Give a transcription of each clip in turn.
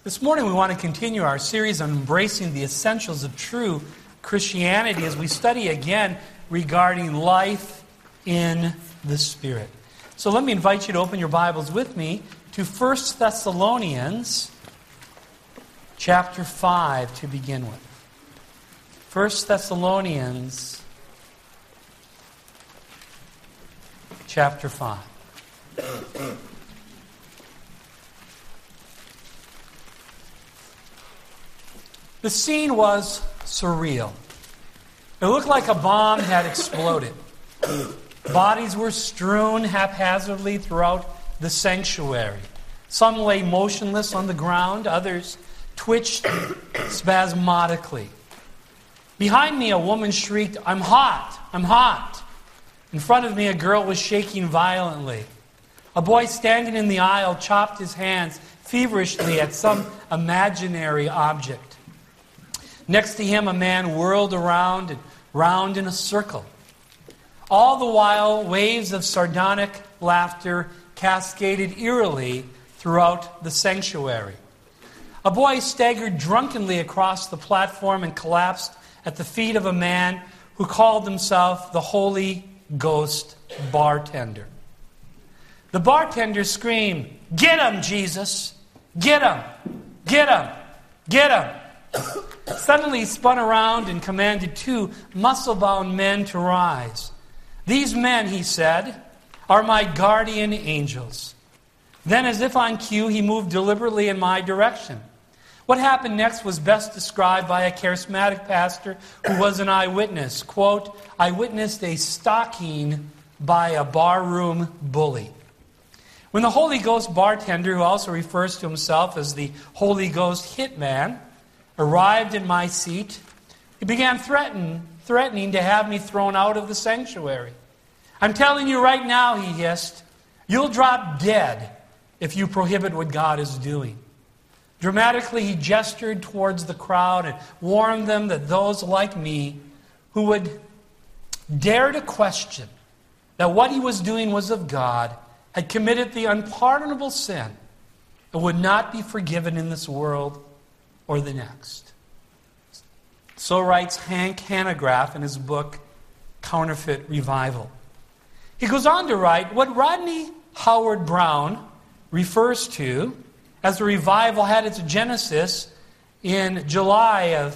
This morning we want to continue our series on embracing the essentials of true Christianity as we study again regarding life in the Spirit. So let me invite you to open your Bibles with me to 1 Thessalonians chapter 5 to begin with. 1 Thessalonians chapter 5. The scene was surreal. It looked like a bomb had exploded. Bodies were strewn haphazardly throughout the sanctuary. Some lay motionless on the ground, others twitched spasmodically. Behind me, a woman shrieked, "I'm hot! I'm hot!" In front of me, a girl was shaking violently. A boy standing in the aisle chopped his hands feverishly at some imaginary object. Next to him, a man whirled around and round in a circle. All the while, waves of sardonic laughter cascaded eerily throughout the sanctuary. A boy staggered drunkenly across the platform and collapsed at the feet of a man who called himself the Holy Ghost bartender. The bartender screamed, "Get him, Jesus! Get him! Get him! Get him!" Suddenly he spun around and commanded two muscle-bound men to rise. "These men," he said, "are my guardian angels." Then, as if on cue, he moved deliberately in my direction. What happened next was best described by a charismatic pastor who was an eyewitness. Quote, "I witnessed a stalking by a barroom bully." When the Holy Ghost bartender, who also refers to himself as the Holy Ghost hitman, arrived at my seat, he began threatening to have me thrown out of the sanctuary. "I'm telling you right now," he hissed, "you'll drop dead if you prohibit what God is doing." Dramatically, he gestured towards the crowd and warned them that those like me who would dare to question that what he was doing was of God had committed the unpardonable sin and would not be forgiven in this world or the next. So writes Hank Hanegraaff in his book, Counterfeit Revival. He goes on to write, what Rodney Howard Brown refers to as the revival had its genesis in July of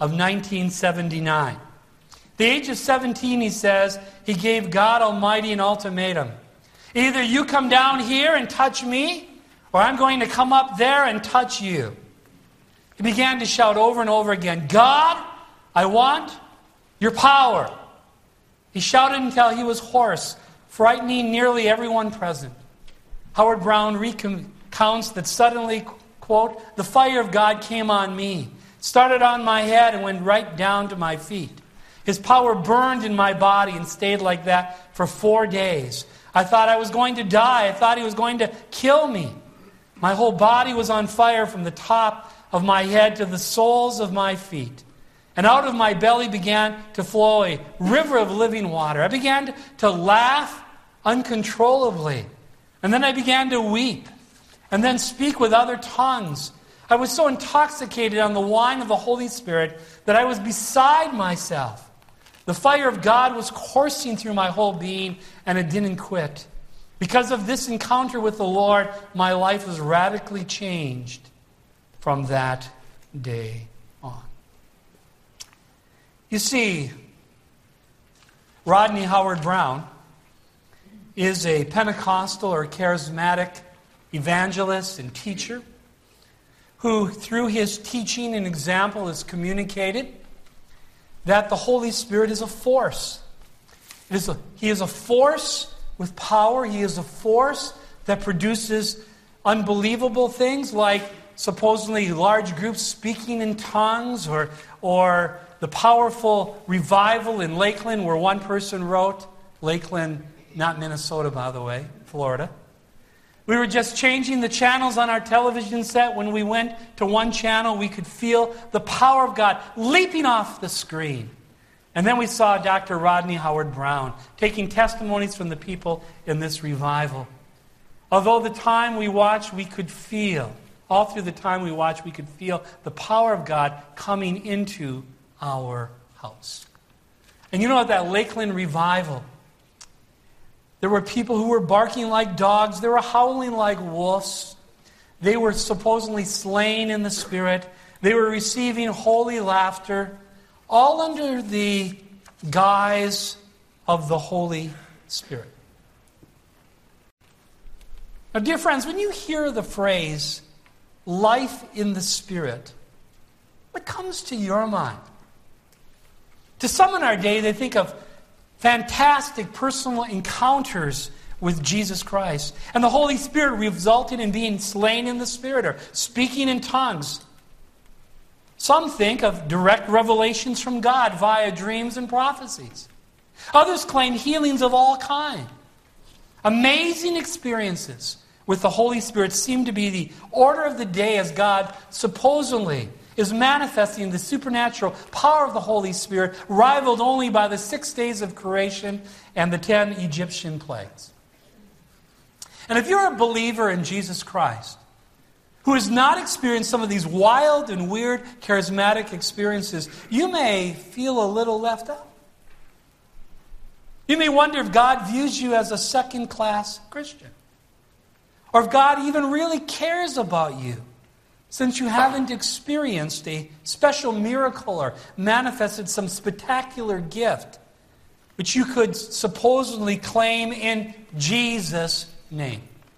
1979. At the age of 17, he says, he gave God Almighty an ultimatum. Either you come down here and touch me, or I'm going to come up there and touch you. He began to shout over and over again, "God, I want your power." He shouted until he was hoarse, frightening nearly everyone present. Howard Brown recounts that suddenly, quote, "the fire of God came on me, started on my head and went right down to my feet. His power burned in my body and stayed like that for 4 days. I thought I was going to die. I thought he was going to kill me. My whole body was on fire from the top of my head to the soles of my feet. And out of my belly began to flow a river of living water. I began to laugh uncontrollably. And then I began to weep and then speak with other tongues. I was so intoxicated on the wine of the Holy Spirit that I was beside myself. The fire of God was coursing through my whole being, and it didn't quit. Because of this encounter with the Lord, my life was radically changed from that day on." You see, Rodney Howard Brown is a Pentecostal or charismatic evangelist and teacher who, through his teaching and example, has communicated that the Holy Spirit is a force. He is a force with power. He is a force that produces unbelievable things like supposedly large groups speaking in tongues, or the powerful revival in Lakeland where one person wrote, Lakeland, not Minnesota by the way, Florida. We were just changing the channels on our television set. When we went to one channel, we could feel the power of God leaping off the screen. And then we saw Dr. Rodney Howard Brown taking testimonies from the people in this revival. Although the time we watched, we could feel all through the time we watched, we could feel the power of God coming into our house. And you know, at that Lakeland revival, there were people who were barking like dogs. They were howling like wolves. They were supposedly slain in the Spirit. They were receiving holy laughter, all under the guise of the Holy Spirit. Now, dear friends, when you hear the phrase, life in the Spirit, what comes to your mind? To some in our day, they think of fantastic personal encounters with Jesus Christ, and the Holy Spirit resulting in being slain in the Spirit or speaking in tongues. Some think of direct revelations from God via dreams and prophecies. Others claim healings of all kinds. Amazing experiences with the Holy Spirit seem to be the order of the day as God supposedly is manifesting the supernatural power of the Holy Spirit, rivaled only by the 6 days of creation and the 10 Egyptian plagues. And if you're a believer in Jesus Christ, who has not experienced some of these wild and weird charismatic experiences, you may feel a little left out. You may wonder if God views you as a second-class Christian, or if God even really cares about you, since you haven't experienced a special miracle or manifested some spectacular gift, which you could supposedly claim in Jesus' name.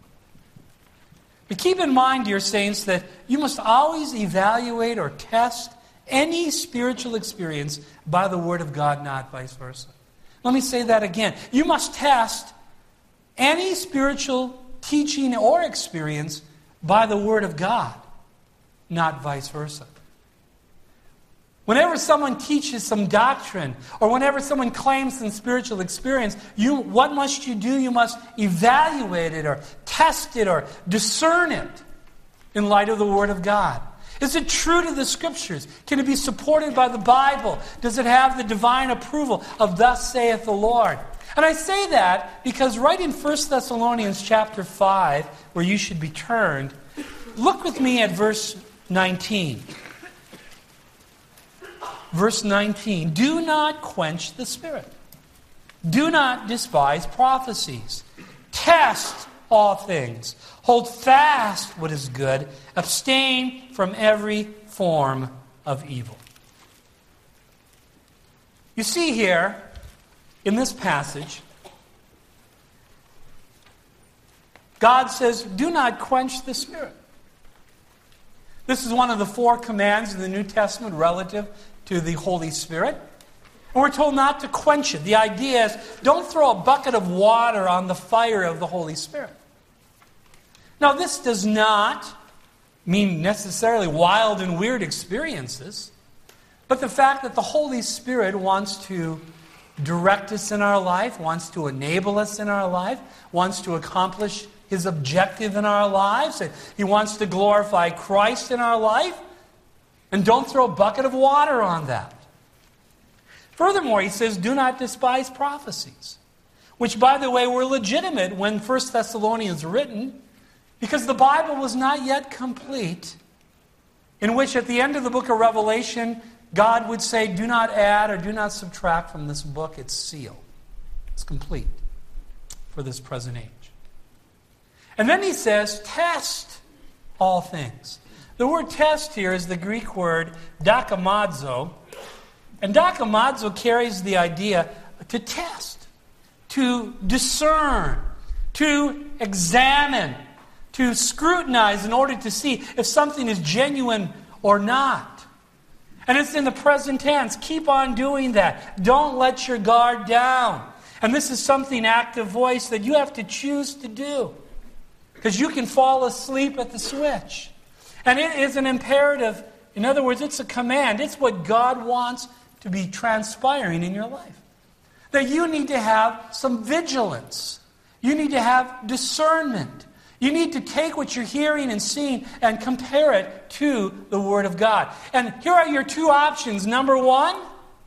But keep in mind, dear saints, that you must always evaluate or test any spiritual experience by the Word of God, not vice versa. Let me say that again. You must test any spiritual teaching or experience by the Word of God, not vice versa. Whenever someone teaches some doctrine, or whenever someone claims some spiritual experience, what must you do? You must evaluate it, or test it, or discern it in light of the Word of God. Is it true to the Scriptures? Can it be supported by the Bible? Does it have the divine approval of thus saith the Lord? And I say that because right in 1 Thessalonians chapter 5, where you should be turned, look with me at verse 19. Verse 19, do not quench the Spirit. Do not despise prophecies. Test all things. Hold fast what is good. Abstain from every form of evil. You see here, in this passage, God says, do not quench the Spirit. This is one of the 4 commands in the New Testament relative to the Holy Spirit. And we're told not to quench it. The idea is, don't throw a bucket of water on the fire of the Holy Spirit. Now, this does not mean necessarily wild and weird experiences, but the fact that the Holy Spirit wants to direct us in our life, wants to enable us in our life, wants to accomplish His objective in our lives, and He wants to glorify Christ in our life. And don't throw a bucket of water on that. Furthermore, he says, do not despise prophecies, which, by the way, were legitimate when 1 Thessalonians written, because the Bible was not yet complete, in which at the end of the book of Revelation, God would say, do not add or do not subtract from this book. It's sealed. It's complete for this present age. And then he says, test all things. The word test here is the Greek word dokimazo. And dokimazo carries the idea to test, to discern, to examine, to scrutinize in order to see if something is genuine or not. And it's in the present tense. Keep on doing that. Don't let your guard down. And this is something, active voice, that you have to choose to do. Because you can fall asleep at the switch. And it is an imperative. In other words, it's a command. It's what God wants to be transpiring in your life. That you need to have some vigilance. You need to have discernment. You need to take what you're hearing and seeing and compare it to the Word of God. And here are your 2 options. Number 1,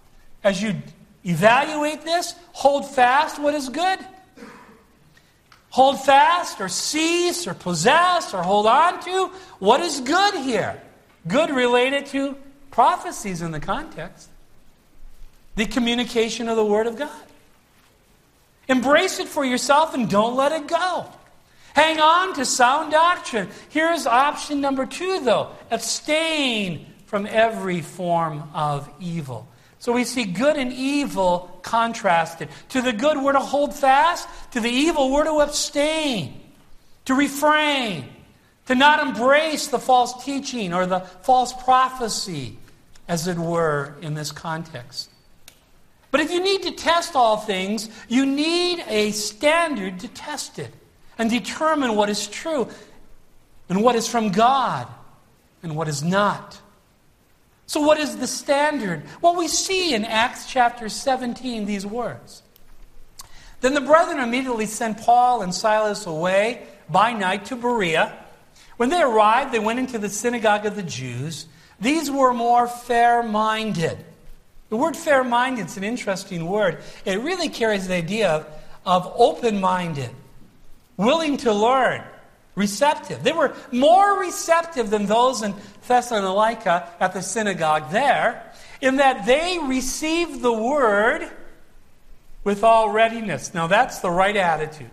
as you evaluate this, hold fast what is good. hold fast or cease or possess or hold on to. What is good here? Good related to prophecies in the context. The communication of the Word of God. Embrace it for yourself and don't let it go. Hang on to sound doctrine. Here's option number 2, though. Abstain from every form of evil. So we see good and evil contrasted. To the good, we're to hold fast. To the evil, we're to abstain, to refrain, to not embrace the false teaching or the false prophecy, as it were, in this context. But if you need to test all things, you need a standard to test it and determine what is true and what is from God and what is not. So what is the standard? Well, we see in Acts chapter 17 these words. Then the brethren immediately sent Paul and Silas away by night to Berea. When they arrived, they went into the synagogue of the Jews. These were more fair-minded. The word fair-minded is an interesting word. It really carries the idea of open-minded, willing to learn, receptive. They were more receptive than those in Thessalonica at the synagogue there, in that they received the word with all readiness. Now that's the right attitude.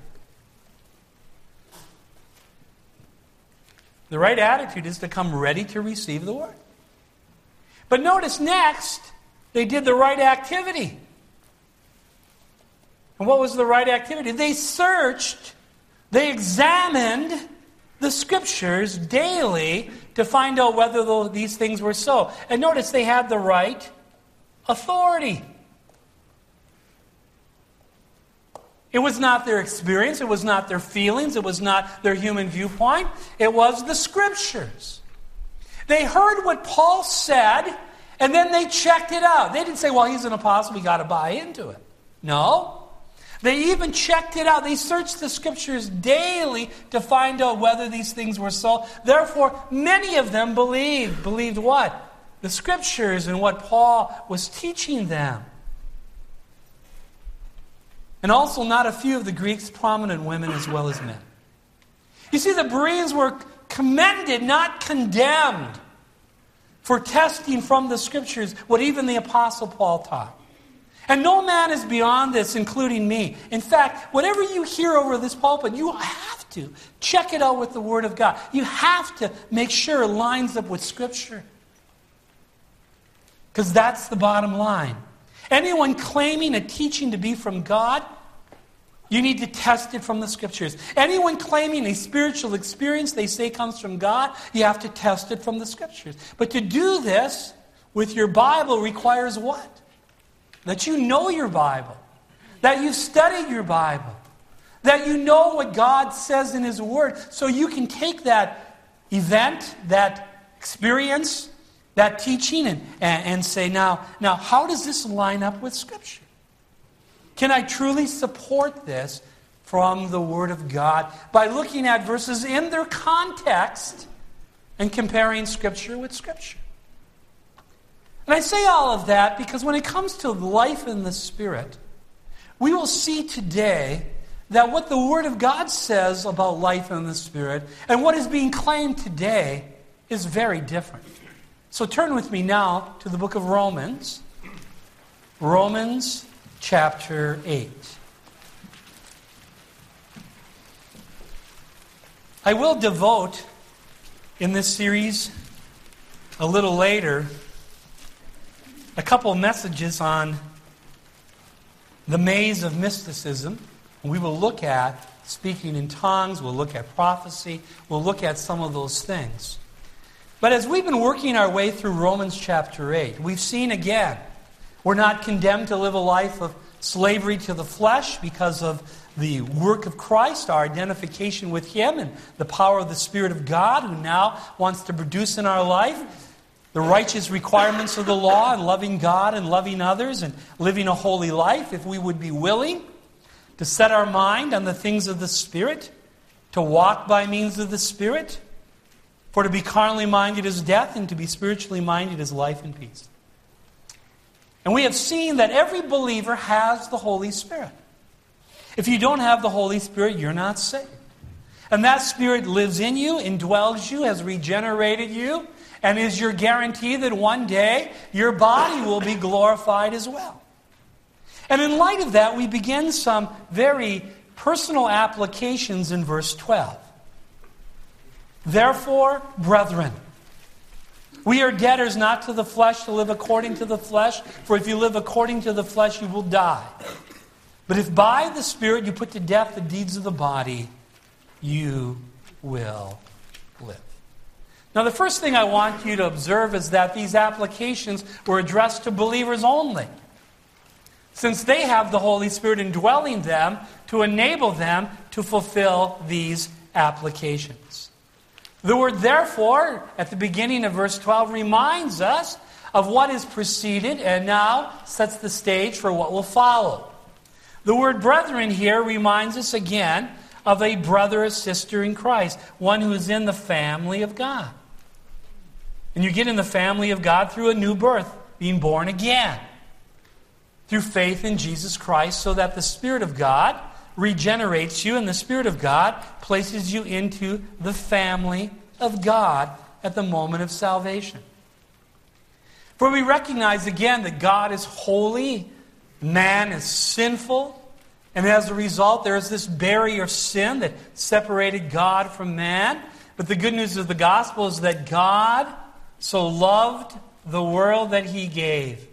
The right attitude is to come ready to receive the word. But notice next, they did the right activity. And what was the right activity? They searched, they examined the Scriptures daily to find out whether these things were so. And notice they had the right authority. It was not their experience, it was not their feelings, it was not their human viewpoint. It was the Scriptures. They heard what Paul said, and then they checked it out. They didn't say, well, he's an apostle, we got to buy into it. No. They even checked it out. They searched the Scriptures daily to find out whether these things were so. Therefore, many of them believed. Believed what? The Scriptures and what Paul was teaching them. And also not a few of the Greeks, prominent women as well as men. You see, the Bereans were commended, not condemned, for testing from the Scriptures what even the Apostle Paul taught. And no man is beyond this, including me. In fact, whatever you hear over this pulpit, you have to check it out with the Word of God. You have to make sure it lines up with Scripture. Because that's the bottom line. Anyone claiming a teaching to be from God, you need to test it from the Scriptures. Anyone claiming a spiritual experience they say comes from God, you have to test it from the Scriptures. But to do this with your Bible requires what? That you know your Bible. That you've studied your Bible. That you know what God says in His Word. So you can take that event, that experience, that teaching, and say, now, how does this line up with Scripture? Can I truly support this from the Word of God by looking at verses in their context and comparing Scripture with Scripture? And I say all of that because when it comes to life in the Spirit, we will see today that what the Word of God says about life in the Spirit and what is being claimed today is very different. So turn with me now to the book of Romans. Romans chapter 8. I will devote in this series a little later a couple messages on the maze of mysticism. We will look at speaking in tongues, we'll look at prophecy, we'll look at some of those things. But as we've been working our way through Romans chapter 8, we've seen again, we're not condemned to live a life of slavery to the flesh because of the work of Christ, our identification with Him, and the power of the Spirit of God who now wants to produce in our life the righteous requirements of the law and loving God and loving others and living a holy life if we would be willing to set our mind on the things of the Spirit, to walk by means of the Spirit. For to be carnally minded is death, and to be spiritually minded is life and peace. And we have seen that every believer has the Holy Spirit. If you don't have the Holy Spirit, you're not saved. And that Spirit lives in you, indwells you, has regenerated you, and is your guarantee that one day your body will be glorified as well. And in light of that, we begin some very personal applications in verse 12. Therefore, brethren, we are debtors not to the flesh to live according to the flesh, for if you live according to the flesh, you will die. But if by the Spirit you put to death the deeds of the body, you will live. Now, the first thing I want you to observe is that these applications were addressed to believers only, since they have the Holy Spirit indwelling them to enable them to fulfill these applications. The word therefore, at the beginning of verse 12, reminds us of what is preceded and now sets the stage for what will follow. The word brethren here reminds us again of a brother or sister in Christ, one who is in the family of God. And you get in the family of God through a new birth, being born again, through faith in Jesus Christ, so that the Spirit of God regenerates you, and the Spirit of God places you into the family of God at the moment of salvation. For we recognize again that God is holy, man is sinful, and as a result there is this barrier of sin that separated God from man. But the good news of the gospel is that God so loved the world that He gave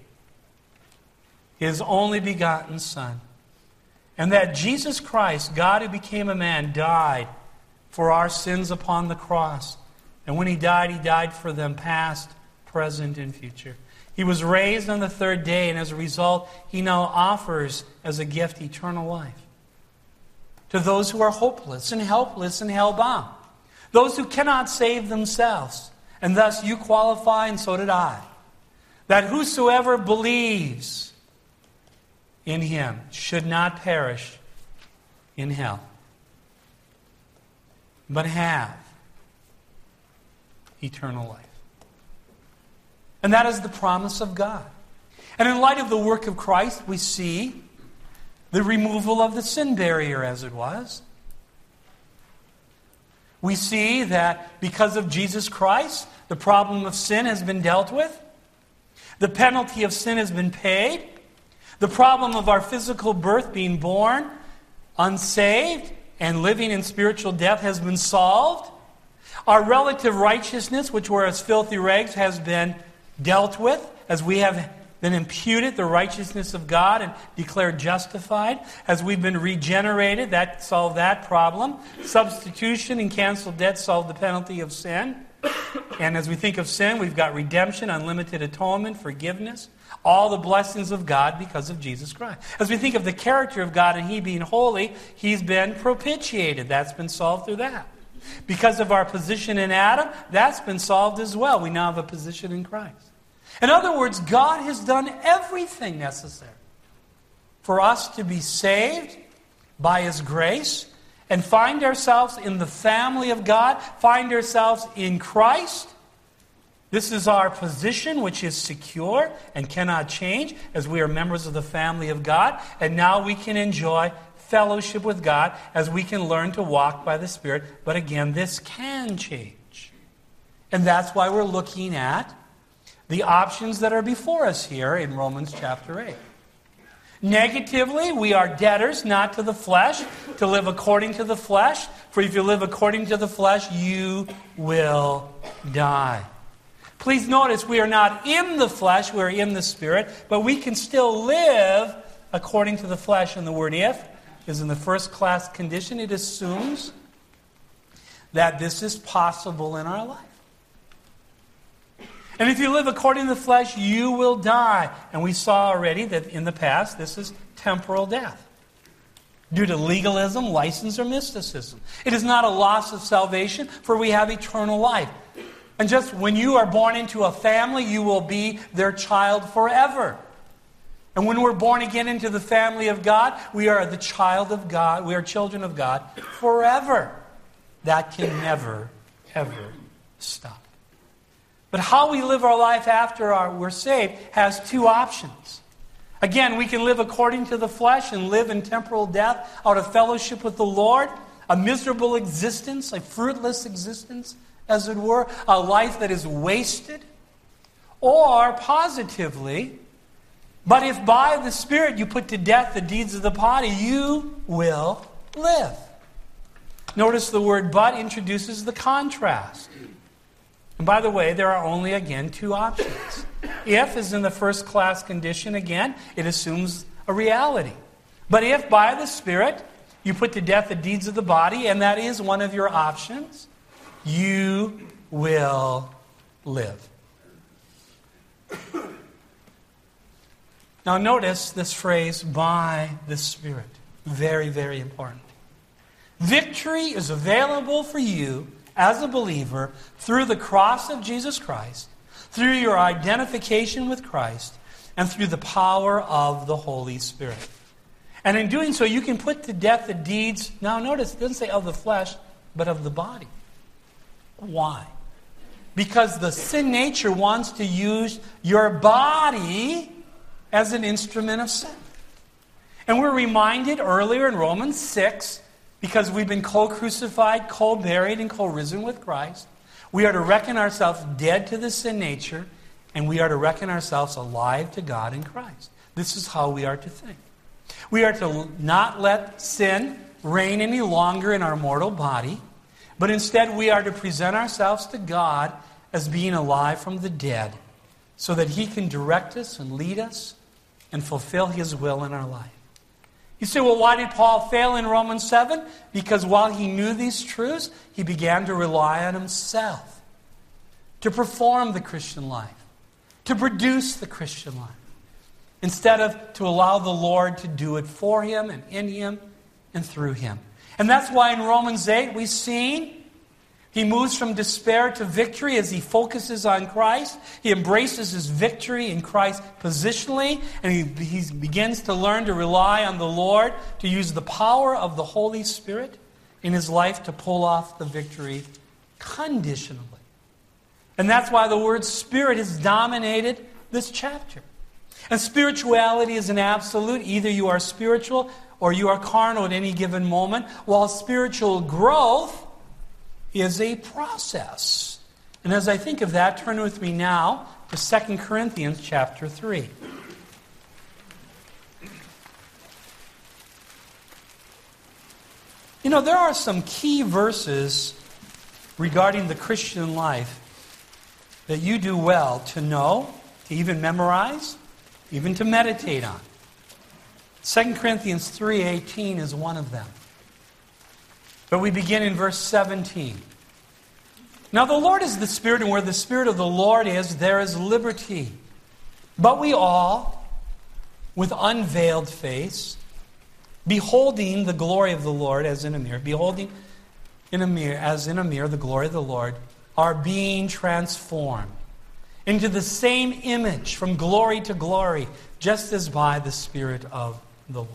His only begotten Son. And that Jesus Christ, God who became a man, died for our sins upon the cross. And when He died for them past, present, and future. He was raised on the third day, and as a result, He now offers as a gift eternal life to those who are hopeless and helpless and hell-bound. Those who cannot save themselves. And thus you qualify, and so did I. That whosoever believes in Him should not perish in hell, but have eternal life. And that is the promise of God. And in light of the work of Christ, we see the removal of the sin barrier as it was. We see that because of Jesus Christ, the problem of sin has been dealt with. The penalty of sin has been paid. The problem of our physical birth, being born unsaved and living in spiritual death, has been solved. Our relative righteousness, which were as filthy rags, has been dealt with as we have been imputed the righteousness of God and declared justified. As we've been regenerated, that solved that problem. Substitution and canceled debt solved the penalty of sin. And as we think of sin, we've got redemption, unlimited atonement, forgiveness, all the blessings of God because of Jesus Christ. As we think of the character of God and He being holy, He's been propitiated. That's been solved through that. Because of our position in Adam, that's been solved as well. We now have a position in Christ. In other words, God has done everything necessary for us to be saved by His grace and find ourselves in the family of God, find ourselves in Christ. This is our position, which is secure and cannot change, as we are members of the family of God. And now we can enjoy fellowship with God as we can learn to walk by the Spirit. But again, this can change. And that's why we're looking at the options that are before us here in Romans chapter 8. Negatively, we are debtors not to the flesh, to live according to the flesh. For if you live according to the flesh, you will die. Please notice we are not in the flesh, we are in the Spirit, but we can still live according to the flesh. And the word "if" is in the first class condition. It assumes that this is possible in our life. And if you live according to the flesh, you will die. And we saw already that in the past, this is temporal death, due to legalism, license, or mysticism. It is not a loss of salvation, for we have eternal life. And just when you are born into a family, you will be their child forever. And when we're born again into the family of God, we are the child of God. We are children of God forever. That can never, ever stop. But how we live our life after we're saved has two options. Again, we can live according to the flesh and live in temporal death out of fellowship with the Lord, a miserable existence, a fruitless existence, as it were, a life that is wasted. Or, positively, but if by the Spirit you put to death the deeds of the body, you will live. Notice the word but introduces the contrast. And by the way, there are only, again, two options. If is in the first class condition, again, it assumes a reality. But if by the Spirit you put to death the deeds of the body, and that is one of your options, you will live. Now notice this phrase, by the Spirit. Very, very important. Victory is available for you as a believer through the cross of Jesus Christ, through your identification with Christ, and through the power of the Holy Spirit. And in doing so, you can put to death the deeds, now notice, it doesn't say of the flesh, but of the body. Why? Because the sin nature wants to use your body as an instrument of sin. And we're reminded earlier in Romans 6, because we've been co-crucified, co-buried, and co-risen with Christ, we are to reckon ourselves dead to the sin nature, and we are to reckon ourselves alive to God in Christ. This is how we are to think. We are to not let sin reign any longer in our mortal body, but instead we are to present ourselves to God as being alive from the dead, so that He can direct us and lead us and fulfill His will in our life. You say, well, why did Paul fail in Romans 7? Because while he knew these truths, he began to rely on himself to perform the Christian life, to produce the Christian life, instead of to allow the Lord to do it for him and in him and through him. And that's why in Romans 8 we've seen he moves from despair to victory as he focuses on Christ. He embraces his victory in Christ positionally, and he begins to learn to rely on the Lord to use the power of the Holy Spirit in his life to pull off the victory conditionally. And that's why the word Spirit has dominated this chapter. And spirituality is an absolute. Either you are spiritual or you are carnal at any given moment, while spiritual growth is a process. And as I think of that, turn with me now to 2 Corinthians chapter 3. You know, there are some key verses regarding the Christian life that you do well to know, to even memorize, even to meditate on. 2 Corinthians 3:18 is one of them. But we begin in verse 17. Now the Lord is the Spirit, and where the Spirit of the Lord is, there is liberty. But we all, with unveiled face, beholding the glory of the Lord as in a mirror, beholding in a mirror, as in a mirror the glory of the Lord, are being transformed into the same image from glory to glory, just as by the Spirit of the Lord.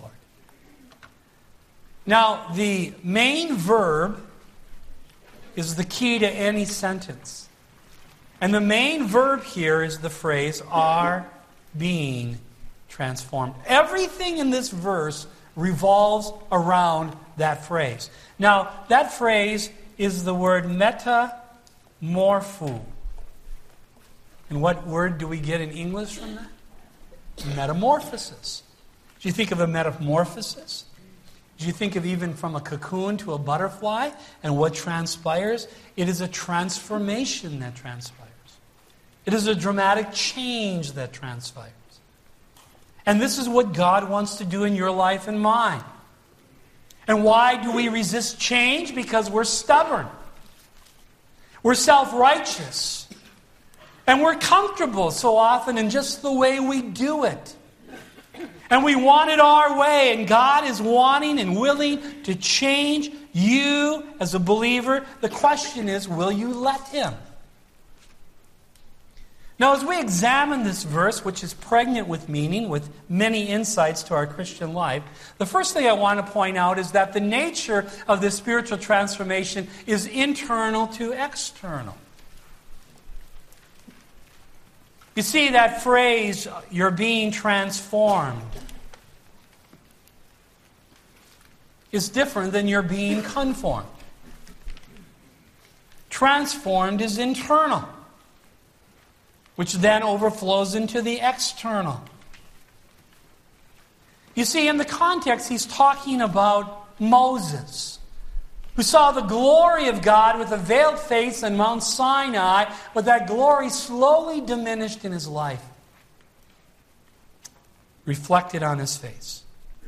Now, the main verb is the key to any sentence. And the main verb here is the phrase, are being transformed. Everything in this verse revolves around that phrase. Now, that phrase is the word metamorpho. And what word do we get in English from that? Metamorphosis. Do you think of a metamorphosis? Do you think of even from a cocoon to a butterfly and what transpires? It is a transformation that transpires. It is a dramatic change that transpires. And this is what God wants to do in your life and mine. And why do we resist change? Because we're stubborn. We're self-righteous. And we're comfortable so often in just the way we do it. And we want it our way, and God is wanting and willing to change you as a believer. The question is, will you let Him? Now, as we examine this verse, which is pregnant with meaning, with many insights to our Christian life, the first thing I want to point out is that the nature of this spiritual transformation is internal to external. You see that phrase, you're being transformed, is different than you're being conformed. Transformed is internal, which then overflows into the external. You see, in the context, he's talking about Moses, who saw the glory of God with a veiled face on Mount Sinai, but that glory slowly diminished in his life, reflected on his face.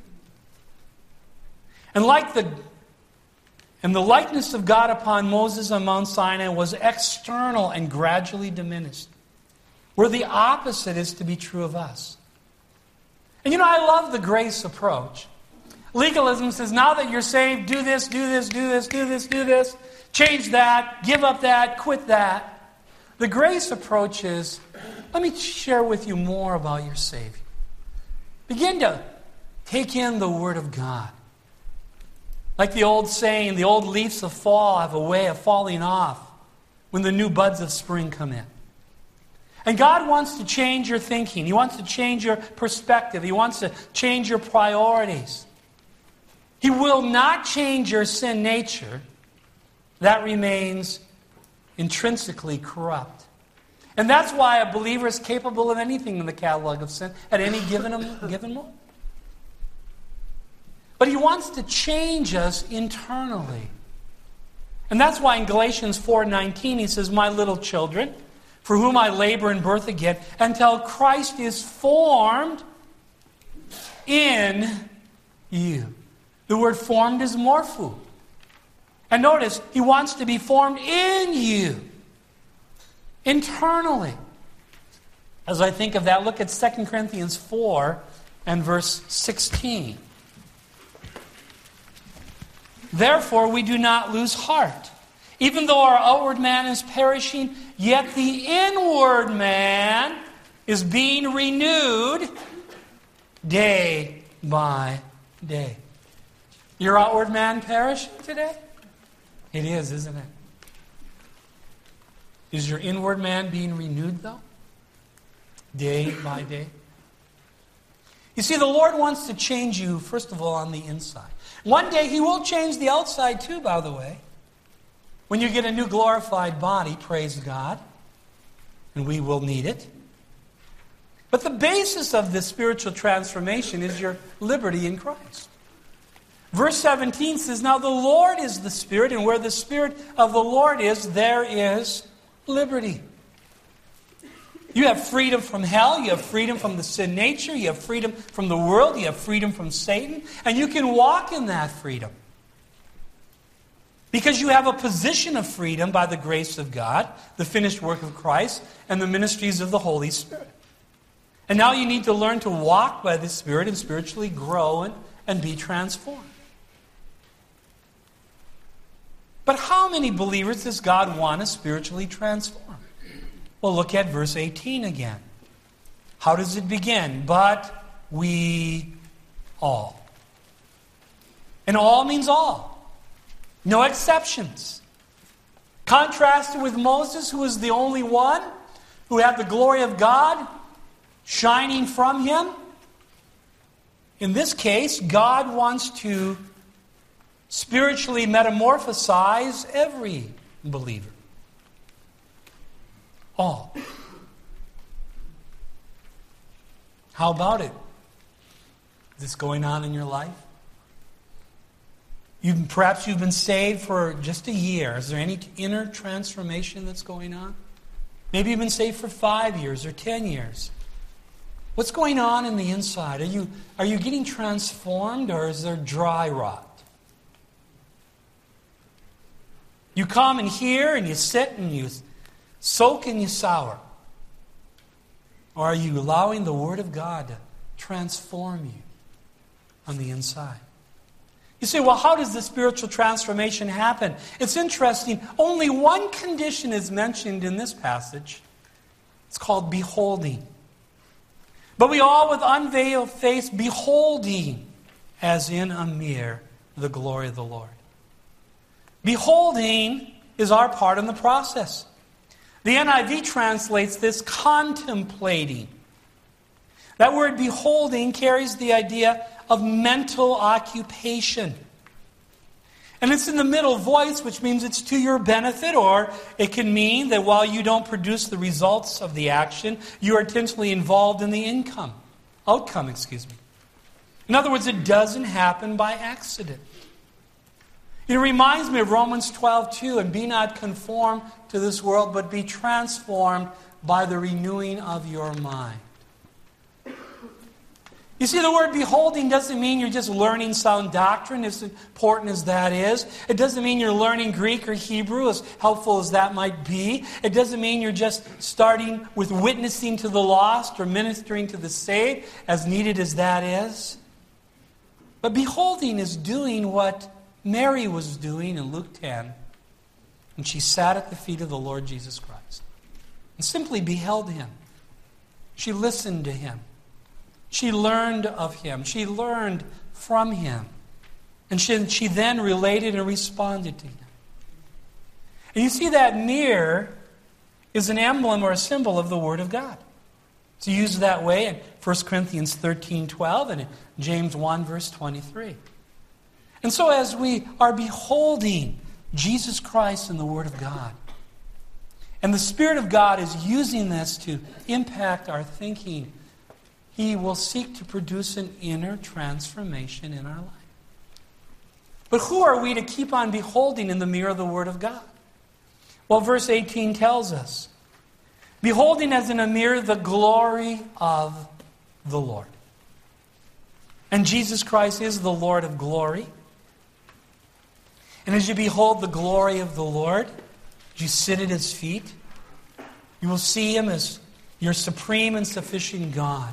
And the likeness of God upon Moses on Mount Sinai was external and gradually diminished, where the opposite is to be true of us. And I love the grace approach. Legalism says, now that you're saved, do this, do this, do this, do this, do this. Change that, give up that, quit that. The grace approach is, let me share with you more about your Savior. Begin to take in the Word of God. Like the old saying, the old leaves of fall have a way of falling off when the new buds of spring come in. And God wants to change your thinking. He wants to change your perspective. He wants to change your priorities. He will not change your sin nature. That remains intrinsically corrupt. And that's why a believer is capable of anything in the catalog of sin at any given moment. But he wants to change us internally. And that's why in Galatians 4:19 he says, my little children, for whom I labor in birth again, until Christ is formed in you. The word formed is morpho. And notice, he wants to be formed in you, internally. As I think of that, look at 2 Corinthians 4 and verse 16. Therefore, we do not lose heart. Even though our outward man is perishing, yet the inward man is being renewed day by day. Your outward man perishing today? It is, isn't it? Is your inward man being renewed, though? Day by day? You see, the Lord wants to change you, first of all, on the inside. One day He will change the outside too, by the way. When you get a new glorified body, praise God, and we will need it. But the basis of this spiritual transformation is your liberty in Christ. Verse 17 says, now the Lord is the Spirit, and where the Spirit of the Lord is, there is liberty. You have freedom from hell, you have freedom from the sin nature, you have freedom from the world, you have freedom from Satan, and you can walk in that freedom. Because you have a position of freedom by the grace of God, the finished work of Christ, and the ministries of the Holy Spirit. And now you need to learn to walk by the Spirit and spiritually grow and be transformed. But how many believers does God want to spiritually transform? Well, look at verse 18 again. How does it begin? But we all. And all means all. No exceptions. Contrasted with Moses, who was the only one who had the glory of God shining from him. In this case, God wants to spiritually metamorphosize every believer. All. How about it? Is this going on in your life? Perhaps you've been saved for just a year. Is there any inner transformation that's going on? Maybe you've been saved for 5 years or 10 years. What's going on in the inside? Are you getting transformed, or is there dry rot? You come and hear and you sit and you soak and you sour. Or are you allowing the Word of God to transform you on the inside? You say, well, how does the spiritual transformation happen? It's interesting. Only one condition is mentioned in this passage. It's called beholding. But we all with unveiled face beholding as in a mirror the glory of the Lord. Beholding is our part in the process. The NIV translates this contemplating. That word beholding carries the idea of mental occupation. And it's in the middle voice, which means it's to your benefit, or it can mean that while you don't produce the results of the action, you are intentionally involved in the outcome. In other words, it doesn't happen by accident. It reminds me of Romans 12:2, and be not conformed to this world, but be transformed by the renewing of your mind. You see, the word beholding doesn't mean you're just learning sound doctrine, as important as that is. It doesn't mean you're learning Greek or Hebrew, as helpful as that might be. It doesn't mean you're just starting with witnessing to the lost or ministering to the saved, as needed as that is. But beholding is doing what Mary was doing in Luke 10, when she sat at the feet of the Lord Jesus Christ and simply beheld him. She listened to him. She learned of him. She learned from him. And she then related and responded to him. And you see, that mirror is an emblem or a symbol of the Word of God. It's used that way in 1 Corinthians 13:12 and in James 1, verse 23. And so as we are beholding Jesus Christ in the Word of God, and the Spirit of God is using this to impact our thinking, He will seek to produce an inner transformation in our life. But who are we to keep on beholding in the mirror of the Word of God? Well, verse 18 tells us, beholding as in a mirror the glory of the Lord. And Jesus Christ is the Lord of glory. And as you behold the glory of the Lord, as you sit at His feet, you will see Him as your supreme and sufficient God.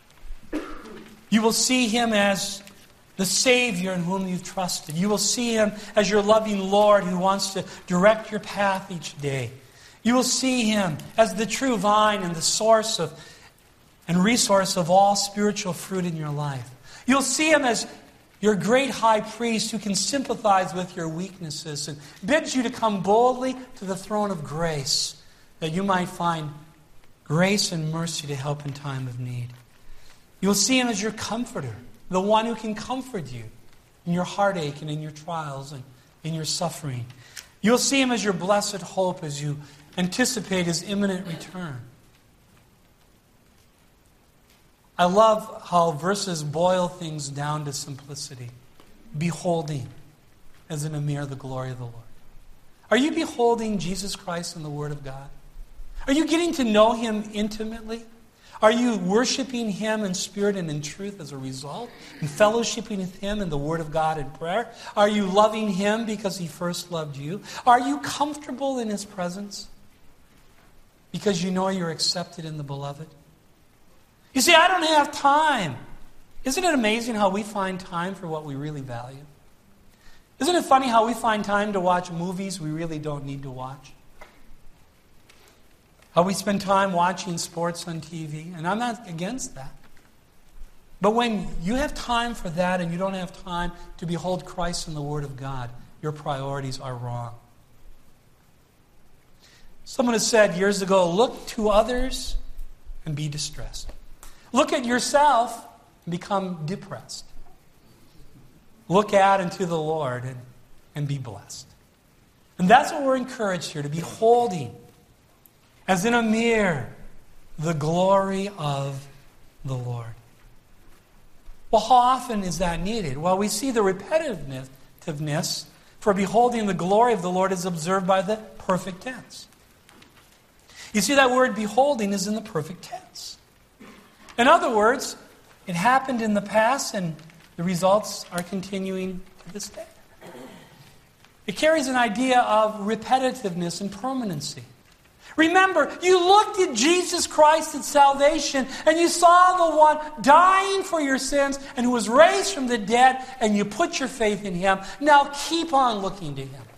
You will see Him as the Savior in whom you've trusted. You will see Him as your loving Lord who wants to direct your path each day. You will see Him as the true vine and the source of and resource of all spiritual fruit in your life. You'll see Him as your great high priest who can sympathize with your weaknesses and bids you to come boldly to the throne of grace, that you might find grace and mercy to help in time of need. You'll see Him as your comforter, the one who can comfort you in your heartache and in your trials and in your suffering. You'll see Him as your blessed hope as you anticipate His imminent return. I love how verses boil things down to simplicity. Beholding as in a mirror the glory of the Lord. Are you beholding Jesus Christ in the Word of God? Are you getting to know Him intimately? Are you worshiping Him in spirit and in truth as a result? And fellowshipping with Him in the Word of God in prayer? Are you loving Him because He first loved you? Are you comfortable in His presence because you know you're accepted in the Beloved? You see, I don't have time. Isn't it amazing how we find time for what we really value? Isn't it funny how we find time to watch movies we really don't need to watch? How we spend time watching sports on TV, and I'm not against that. But when you have time for that and you don't have time to behold Christ in the Word of God, your priorities are wrong. Someone has said years ago, look to others and be distressed. Look at yourself and become depressed. Look at and to the Lord and be blessed. And that's what we're encouraged here, to be holding, as in a mirror, the glory of the Lord. Well, how often is that needed? Well, we see the repetitiveness for beholding the glory of the Lord is observed by the perfect tense. You see, that word beholding is in the perfect tense. In other words, it happened in the past and the results are continuing to this day. It carries an idea of repetitiveness and permanency. Remember, you looked at Jesus Christ at salvation and you saw the one dying for your sins and who was raised from the dead, and you put your faith in Him. Now keep on looking to Him.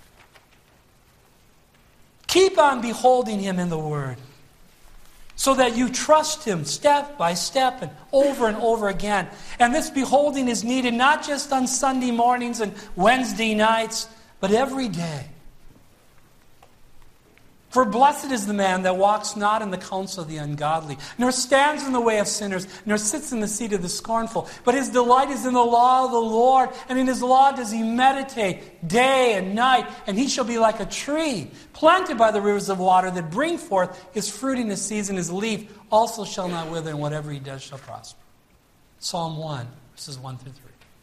Keep on beholding Him in the Word, so that you trust Him step by step and over again. And this beholding is needed not just on Sunday mornings and Wednesday nights, but every day. For blessed is the man that walks not in the counsel of the ungodly, nor stands in the way of sinners, nor sits in the seat of the scornful. But his delight is in the law of the Lord, and in his law does he meditate day and night. And he shall be like a tree planted by the rivers of water that bring forth his fruit in his season. His leaf also shall not wither, and whatever he does shall prosper. Psalm 1, verses 1 through 3.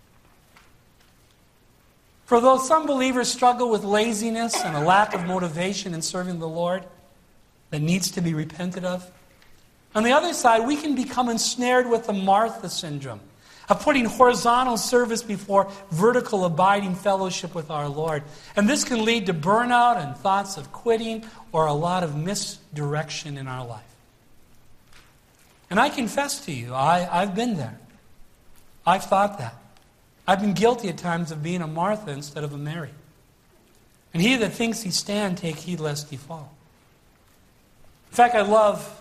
For though some believers struggle with laziness and a lack of motivation in serving the Lord that needs to be repented of, on the other side, we can become ensnared with the Martha syndrome of putting horizontal service before vertical abiding fellowship with our Lord. And this can lead to burnout and thoughts of quitting or a lot of misdirection in our life. And I confess to you, I've been there. I've thought that. I've been guilty at times of being a Martha instead of a Mary. And he that thinks he stand, take heed lest he fall. In fact, I love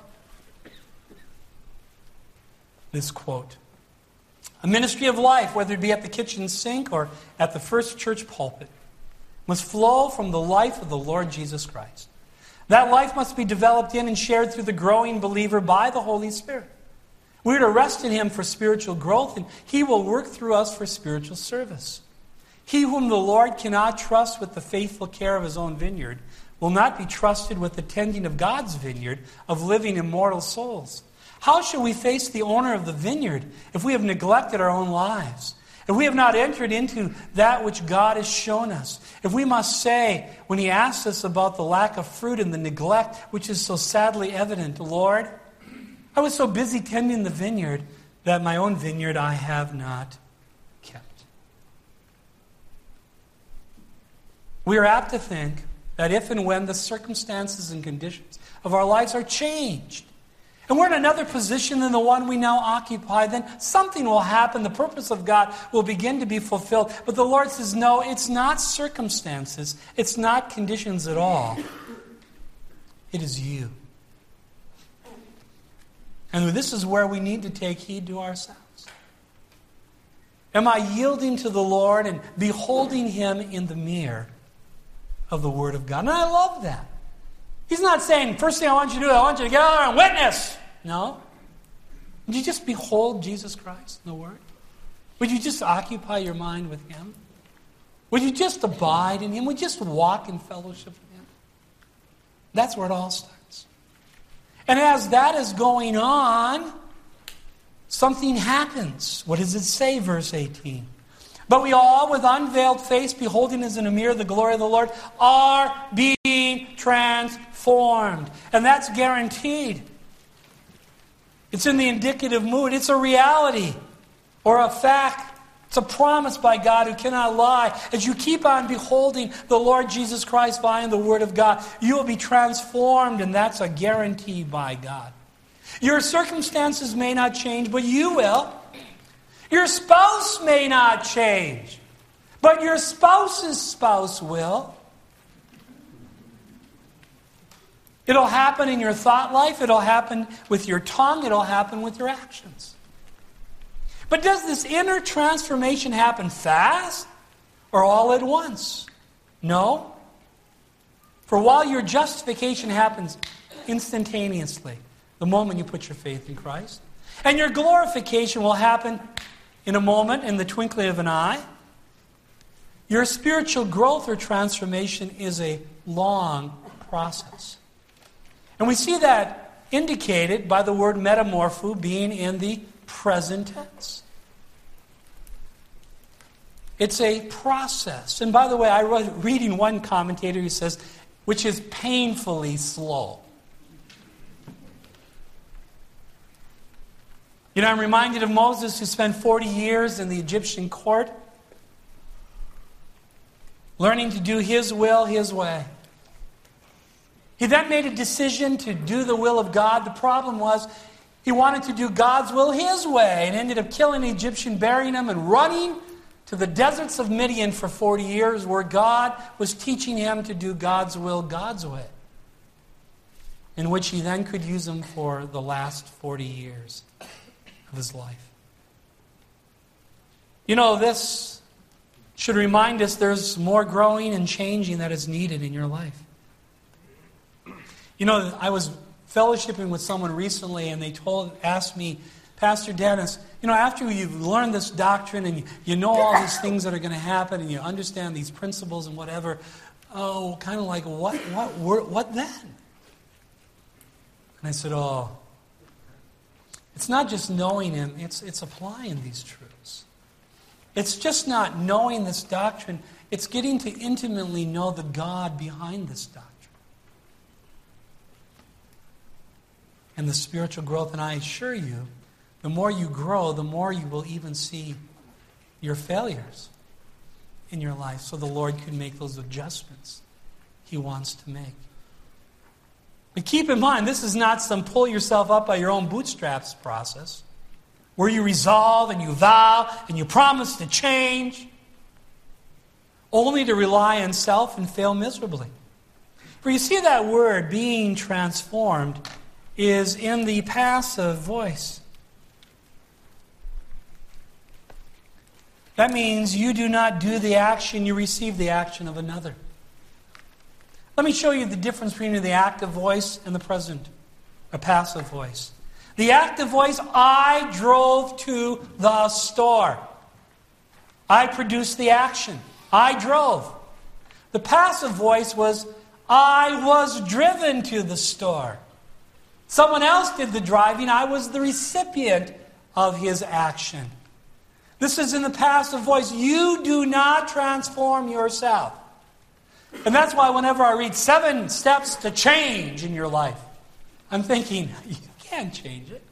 this quote. A ministry of life, whether it be at the kitchen sink or at the first church pulpit, must flow from the life of the Lord Jesus Christ. That life must be developed in and shared through the growing believer by the Holy Spirit. We're to rest in him for spiritual growth, and he will work through us for spiritual service. He whom the Lord cannot trust with the faithful care of his own vineyard will not be trusted with the tending of God's vineyard of living immortal souls. How shall we face the owner of the vineyard if we have neglected our own lives? If we have not entered into that which God has shown us? If we must say, when he asks us about the lack of fruit and the neglect which is so sadly evident, Lord, I was so busy tending the vineyard that my own vineyard I have not kept. We are apt to think that if and when the circumstances and conditions of our lives are changed, and we're in another position than the one we now occupy, then something will happen. The purpose of God will begin to be fulfilled. But the Lord says, no, it's not circumstances. It's not conditions at all. It is you. And this is where we need to take heed to ourselves. Am I yielding to the Lord and beholding him in the mirror of the Word of God? And I love that. He's not saying, first thing I want you to do, I want you to get out there and witness. No. Would you just behold Jesus Christ in the Word? Would you just occupy your mind with him? Would you just abide in him? Would you just walk in fellowship with him? That's where it all starts. And as that is going on, something happens. What does it say, verse 18? But we all, with unveiled face, beholding as in a mirror the glory of the Lord, are being transformed. And that's guaranteed. It's in the indicative mood. It's a reality or a fact. It's a promise by God who cannot lie. As you keep on beholding the Lord Jesus Christ by the Word of God, you will be transformed, and that's a guarantee by God. Your circumstances may not change, but you will. Your spouse may not change, but your spouse's spouse will. It'll happen in your thought life. It'll happen with your tongue. It'll happen with your actions. But does this inner transformation happen fast or all at once? No. For while your justification happens instantaneously, the moment you put your faith in Christ, and your glorification will happen in a moment, in the twinkling of an eye, your spiritual growth or transformation is a long process. And we see that indicated by the word metamorpho being in the present tense. It's a process. And by the way, I was reading one commentator who says, which is painfully slow. You know, I'm reminded of Moses who spent 40 years in the Egyptian court learning to do his will, his way. He then made a decision to do the will of God. The problem was he wanted to do God's will his way and ended up killing an Egyptian, burying him, and running to the deserts of Midian for 40 years where God was teaching him to do God's will God's way, in which he then could use him for the last 40 years of his life. You know, this should remind us there's more growing and changing that is needed in your life. I was fellowshipping with someone recently, and they asked me, Pastor Dennis, after you've learned this doctrine and you know all these things that are going to happen and you understand these principles and whatever, kind of like, what then? And I said, it's not just knowing Him, it's applying these truths. It's just not knowing this doctrine, it's getting to intimately know the God behind this doctrine. And the spiritual growth, and I assure you, the more you grow, the more you will even see your failures in your life, so the Lord can make those adjustments He wants to make. But keep in mind, this is not some pull yourself up by your own bootstraps process, where you resolve and you vow and you promise to change, only to rely on self and fail miserably. For you see, that word, being transformed, is in the passive voice. That means you do not do the action, you receive the action of another. Let me show you the difference between the active voice and the present, or passive voice. The active voice, I drove to the store. I produced the action. I drove. The passive voice was, I was driven to the store. Someone else did the driving. I was the recipient of his action. This is in the passive voice. You do not transform yourself. And that's why whenever I read 7 steps to change in your life, I'm thinking, you can't change it.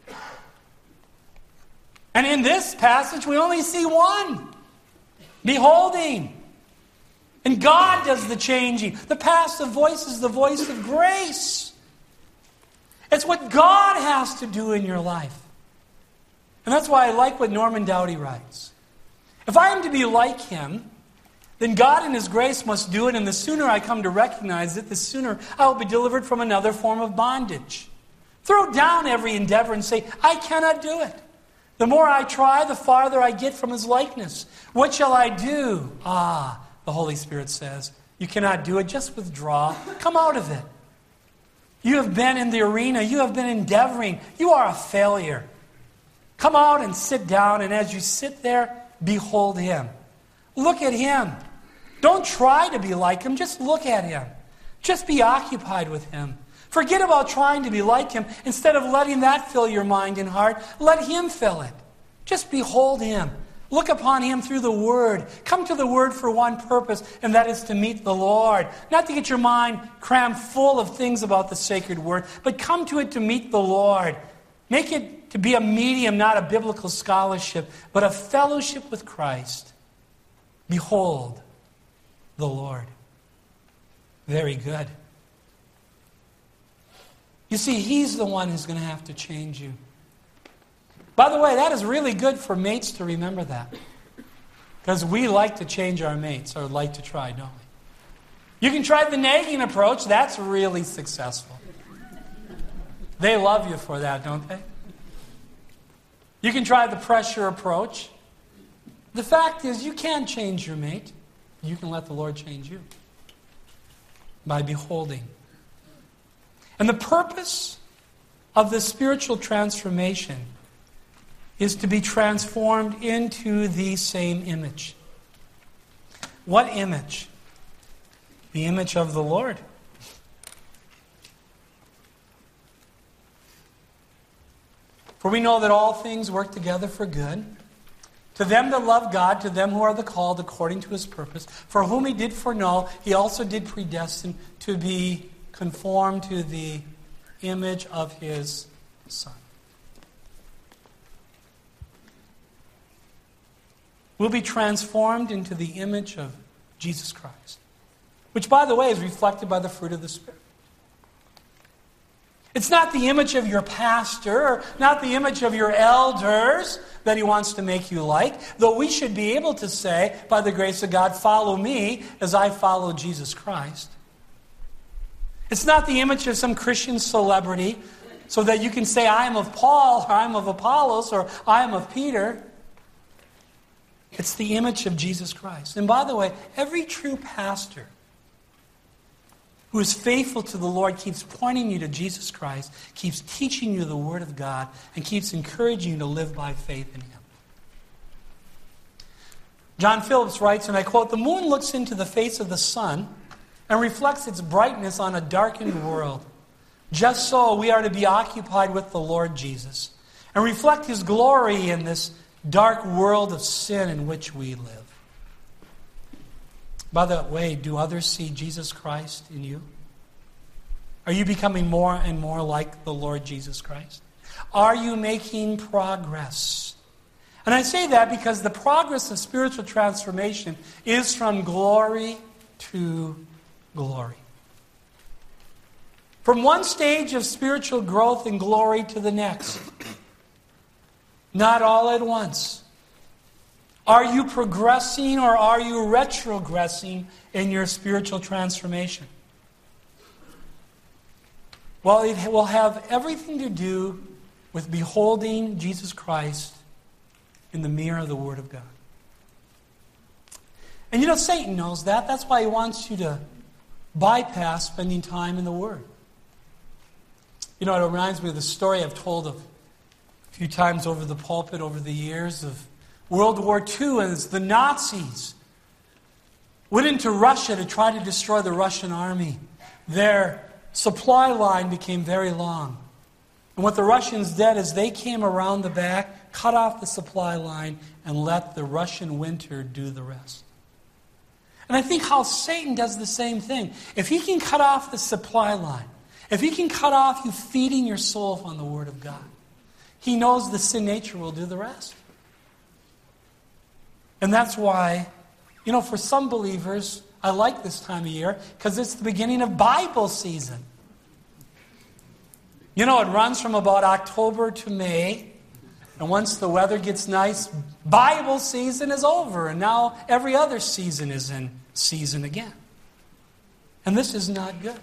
And in this passage, we only see one. Beholding. And God does the changing. The passive voice is the voice of grace. It's what God has to do in your life. And that's why I like what Norman Dowdy writes. If I am to be like him, then God in His grace must do it, and the sooner I come to recognize it, the sooner I will be delivered from another form of bondage. Throw down every endeavor and say, I cannot do it. The more I try, the farther I get from His likeness. What shall I do? The Holy Spirit says, you cannot do it. Just withdraw. Come out of it. You have been in the arena. You have been endeavoring. You are a failure. Come out and sit down, and as you sit there, behold Him. Look at Him. Don't try to be like Him. Just look at Him. Just be occupied with Him. Forget about trying to be like Him. Instead of letting that fill your mind and heart, let Him fill it. Just behold Him. Look upon Him through the Word. Come to the Word for one purpose, and that is to meet the Lord. Not to get your mind crammed full of things about the sacred Word, but come to it to meet the Lord. Make it to be a medium, not a biblical scholarship, but a fellowship with Christ. Behold the Lord. Very good. You see, He's the one who's going to have to change you. By the way, that is really good for mates to remember that. Because we like to change our mates, or like to try, don't we? You can try the nagging approach. That's really successful. They love you for that, don't they? You can try the pressure approach. The fact is, you can't change your mate. You can let the Lord change you by beholding. And the purpose of this spiritual transformation is to be transformed into the same image. What image? The image of the Lord. For we know that all things work together for good, to them that love God, to them who are the called according to His purpose, for whom He did foreknow, He also did predestine to be conformed to the image of His Son. We'll be transformed into the image of Jesus Christ, which, by the way, is reflected by the fruit of the Spirit. It's not the image of your pastor, or not the image of your elders that He wants to make you like, though we should be able to say, by the grace of God, follow me as I follow Jesus Christ. It's not the image of some Christian celebrity, so that you can say, I am of Paul, or I am of Apollos, or I am of Peter. It's the image of Jesus Christ. And by the way, every true pastor who is faithful to the Lord, keeps pointing you to Jesus Christ, keeps teaching you the Word of God, and keeps encouraging you to live by faith in Him. John Phillips writes, and I quote, "The moon looks into the face of the sun and reflects its brightness on a darkened world. Just so we are to be occupied with the Lord Jesus and reflect His glory in this dark world of sin in which we live." By the way, do others see Jesus Christ in you? Are you becoming more and more like the Lord Jesus Christ? Are you making progress? And I say that because the progress of spiritual transformation is from glory to glory. From one stage of spiritual growth and glory to the next. Not all at once. Are you progressing or are you retrogressing in your spiritual transformation? Well, it will have everything to do with beholding Jesus Christ in the mirror of the Word of God. And you know, Satan knows that. That's why he wants you to bypass spending time in the Word. You know, it reminds me of the story I've told a few times over the pulpit over the years of World War II, as the Nazis went into Russia to try to destroy the Russian army. Their supply line became very long. And what the Russians did is they came around the back, cut off the supply line, and let the Russian winter do the rest. And I think how Satan does the same thing. If he can cut off the supply line, if he can cut off you feeding your soul on the Word of God, he knows the sin nature will do the rest. And that's why, you know, for some believers, I like this time of year because it's the beginning of Bible season. You know, it runs from about October to May. And once the weather gets nice, Bible season is over. And now every other season is in season again. And this is not good.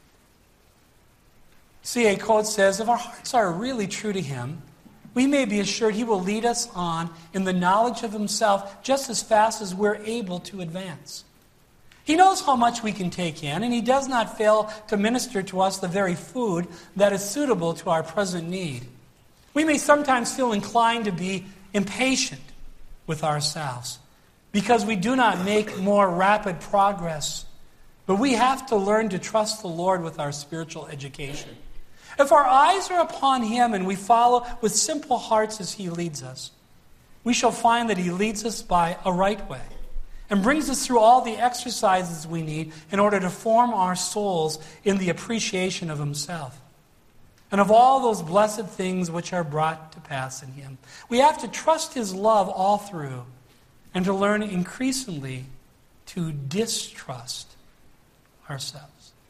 C.A. Coates says, if our hearts are really true to Him, we may be assured He will lead us on in the knowledge of Himself just as fast as we're able to advance. He knows how much we can take in, and He does not fail to minister to us the very food that is suitable to our present need. We may sometimes feel inclined to be impatient with ourselves because we do not make more rapid progress. But we have to learn to trust the Lord with our spiritual education. If our eyes are upon Him and we follow with simple hearts as He leads us, we shall find that He leads us by a right way and brings us through all the exercises we need in order to form our souls in the appreciation of Himself and of all those blessed things which are brought to pass in Him. We have to trust His love all through and to learn increasingly to distrust ourselves.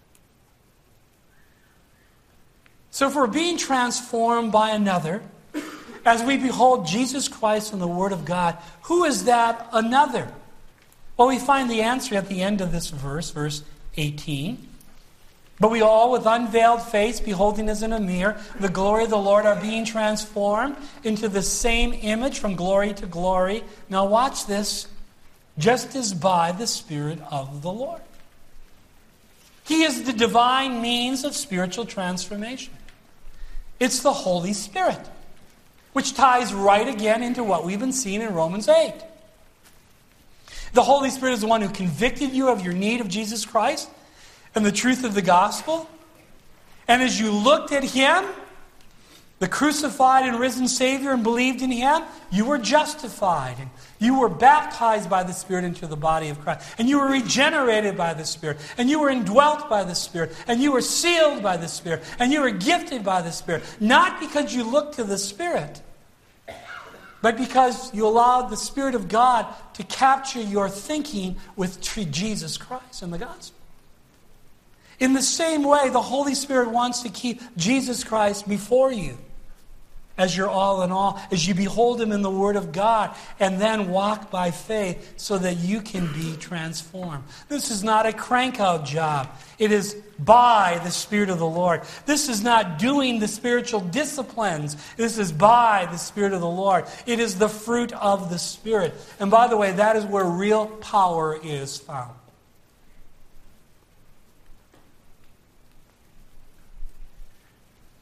So if we're being transformed by another, as we behold Jesus Christ and the Word of God, who is that another? Well, we find the answer at the end of this verse, verse 18. But we all, with unveiled face, beholding as in a mirror the glory of the Lord, are being transformed into the same image from glory to glory. Now watch this. Just as by the Spirit of the Lord. He is the divine means of spiritual transformation. It's the Holy Spirit, which ties right again into what we've been seeing in Romans 8. The Holy Spirit is the one who convicted you of your need of Jesus Christ and the truth of the gospel. And as you looked at Him, the crucified and risen Savior, and believed in Him, you were justified. And you were baptized by the Spirit into the body of Christ. And you were regenerated by the Spirit. And you were indwelt by the Spirit. And you were sealed by the Spirit. And you were gifted by the Spirit. Not because you looked to the Spirit, but because you allowed the Spirit of God to capture your thinking with Jesus Christ and the gospel. In the same way, the Holy Spirit wants to keep Jesus Christ before you as your all in all, as you behold Him in the Word of God, and then walk by faith so that you can be transformed. This is not a crank-out job. It is by the Spirit of the Lord. This is not doing the spiritual disciplines. This is by the Spirit of the Lord. It is the fruit of the Spirit. And by the way, that is where real power is found.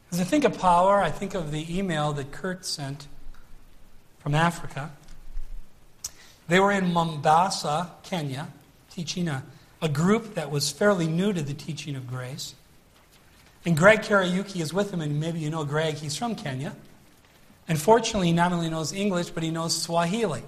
As I think of power, I think of the email that Kurt sent from Africa. They were in Mombasa, Kenya, teaching a group that was fairly new to the teaching of grace. And Greg Karayuki is with him, and maybe you know Greg, he's from Kenya. And fortunately, he not only knows English, but he knows Swahili.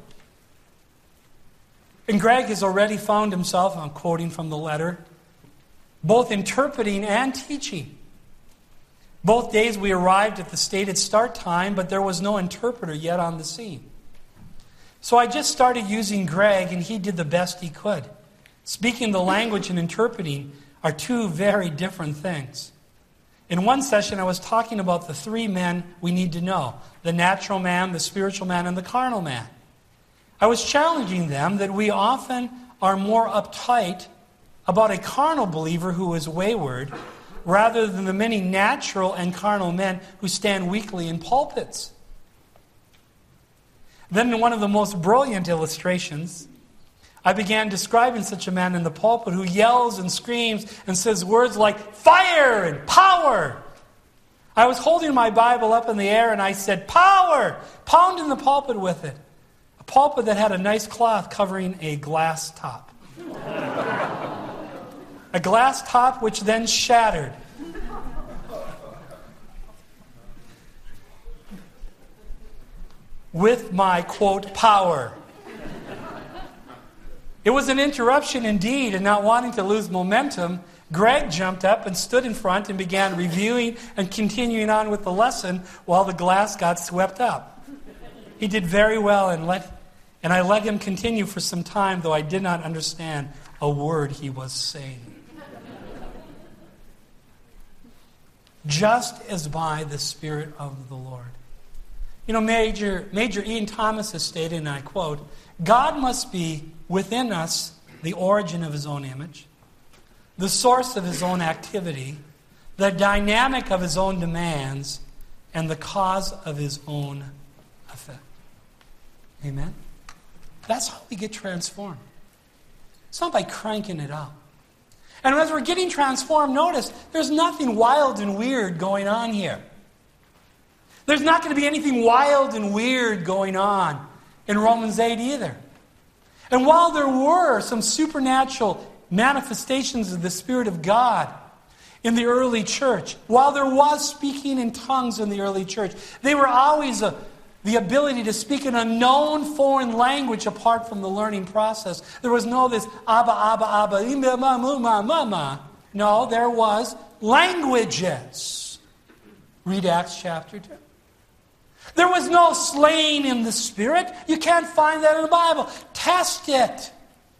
And Greg has already found himself, I'm quoting from the letter, both interpreting and teaching. Both days we arrived at the stated start time, but there was no interpreter yet on the scene. So I just started using Greg, and he did the best he could. Speaking the language and interpreting are two very different things. In one session, I was talking about the three men we need to know: the natural man, the spiritual man, and the carnal man. I was challenging them that we often are more uptight about a carnal believer who is wayward rather than the many natural and carnal men who stand weakly in pulpits. Then in one of the most brilliant illustrations, I began describing such a man in the pulpit who yells and screams and says words like fire and power. I was holding my Bible up in the air and I said, power, pounding the pulpit with it. A pulpit that had a nice cloth covering a glass top. A glass top which then shattered. With my, quote, power. It was an interruption indeed, and not wanting to lose momentum, Greg jumped up and stood in front and began reviewing and continuing on with the lesson while the glass got swept up. He did very well, and I let him continue for some time, though I did not understand a word he was saying. Just as by the Spirit of the Lord. You know, Major Ian Thomas has stated, and I quote, God must be within us the origin of his own image, the source of his own activity, the dynamic of his own demands, and the cause of his own effect. Amen? That's how we get transformed. It's not by cranking it up. And as we're getting transformed, notice there's nothing wild and weird going on here. There's not going to be anything wild and weird going on in Romans 8 either. And while there were some supernatural manifestations of the Spirit of God in the early church, while there was speaking in tongues in the early church, they were always the ability to speak an unknown foreign language apart from the learning process. There was no this abba, abba, abba, ima, ma, mu, ma, ma, ma. No, there was languages. Read Acts chapter 2. There was no slaying in the Spirit. You can't find that in the Bible. Test it.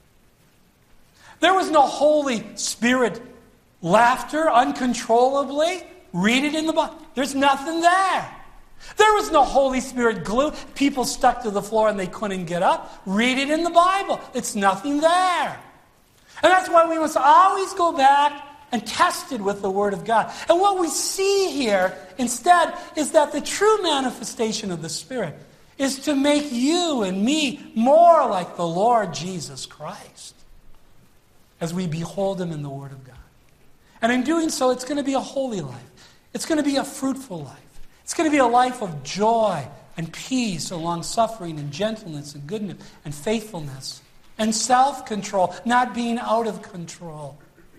There was no Holy Spirit laughter uncontrollably. Read it in the Bible. There's nothing there. There was no Holy Spirit glue. People stuck to the floor and they couldn't get up. Read it in the Bible. It's nothing there. And that's why we must always go back and test it with the Word of God. And what we see here instead is that the true manifestation of the Spirit is to make you and me more like the Lord Jesus Christ as we behold Him in the Word of God. And in doing so, it's going to be a holy life. It's going to be a fruitful life. It's going to be a life of joy and peace, long-suffering and gentleness and goodness and faithfulness and self-control, not being out of control.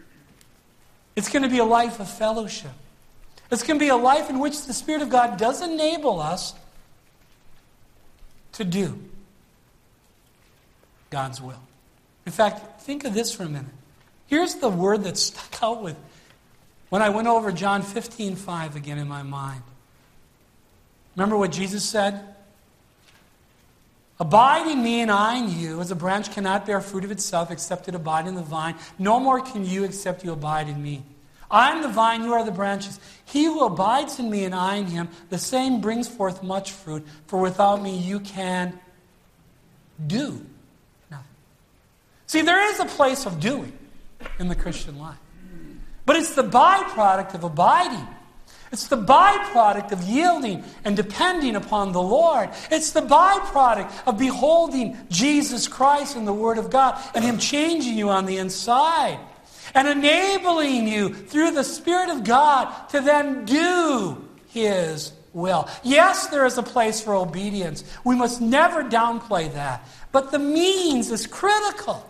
It's going to be a life of fellowship. It's going to be a life in which the Spirit of God does enable us to do God's will. In fact, think of this for a minute. Here's the word that stuck out with when I went over John 15:5 again in my mind. Remember what Jesus said? Abide in me and I in you, as a branch cannot bear fruit of itself except it abide in the vine. No more can you except you abide in me. I am the vine, you are the branches. He who abides in me and I in him, the same brings forth much fruit, for without me you can do nothing. See, there is a place of doing in the Christian life. But it's the byproduct of abiding. It's the byproduct of yielding and depending upon the Lord. It's the byproduct of beholding Jesus Christ and the Word of God and Him changing you on the inside and enabling you through the Spirit of God to then do His will. Yes, there is a place for obedience. We must never downplay that. But the means is critical.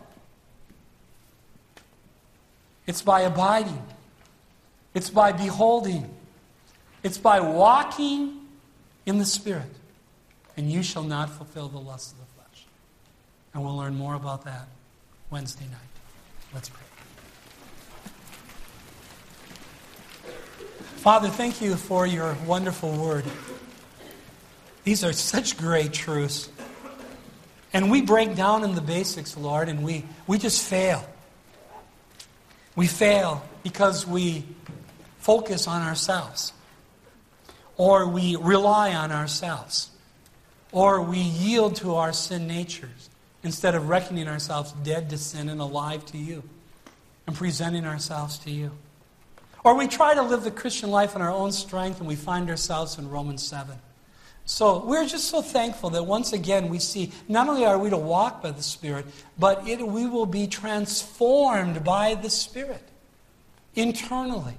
It's by abiding. It's by beholding. It's by walking in the Spirit. And you shall not fulfill the lusts of the flesh. And we'll learn more about that Wednesday night. Let's pray. Father, thank you for your wonderful word. These are such great truths. And we break down in the basics, Lord, and we just fail. We fail because we focus on ourselves. Or we rely on ourselves. Or we yield to our sin natures instead of reckoning ourselves dead to sin and alive to you and presenting ourselves to you. Or we try to live the Christian life in our own strength and we find ourselves in Romans 7. So we're just so thankful that once again we see not only are we to walk by the Spirit, but we will be transformed by the Spirit internally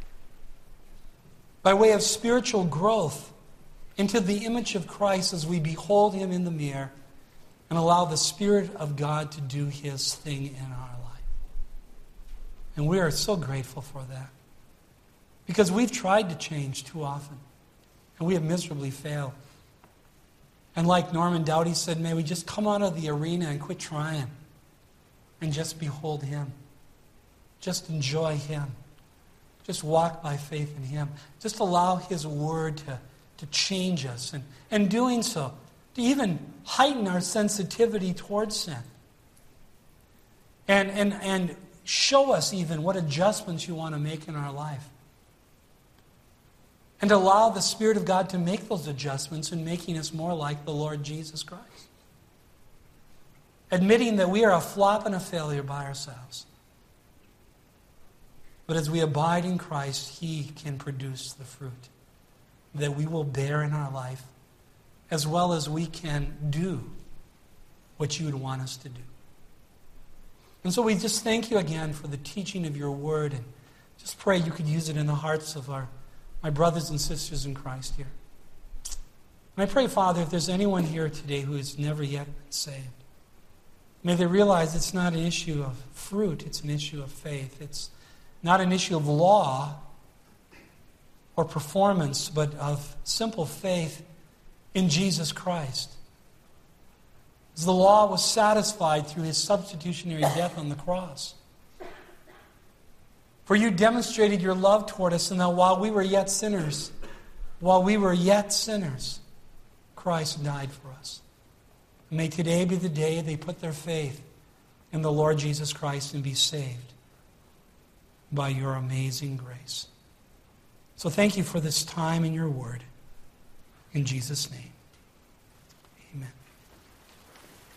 by way of spiritual growth into the image of Christ as we behold Him in the mirror and allow the Spirit of God to do His thing in our life. And we are so grateful for that. Because we've tried to change too often. And we have miserably failed. And like Norman Dowdy said, may we just come out of the arena and quit trying. And just behold Him. Just enjoy Him. Just walk by faith in Him. Just allow His Word to change us. And doing so, to even heighten our sensitivity towards sin. And show us even what adjustments you want to make in our life. And allow the Spirit of God to make those adjustments in making us more like the Lord Jesus Christ. Admitting that we are a flop and a failure by ourselves. But as we abide in Christ, He can produce the fruit that we will bear in our life, as well as we can do what you would want us to do. And so we just thank you again for the teaching of your word, and just pray you could use it in the hearts of my brothers and sisters in Christ here. And I pray, Father, if there's anyone here today who has never yet been saved, may they realize it's not an issue of fruit, it's an issue of faith. It's not an issue of law or performance, but of simple faith in Jesus Christ. As the law was satisfied through His substitutionary death on the cross. For you demonstrated your love toward us, and that while we were yet sinners, Christ died for us. And may today be the day they put their faith in the Lord Jesus Christ and be saved by your amazing grace. So thank you for this time in your word. In Jesus' name, amen.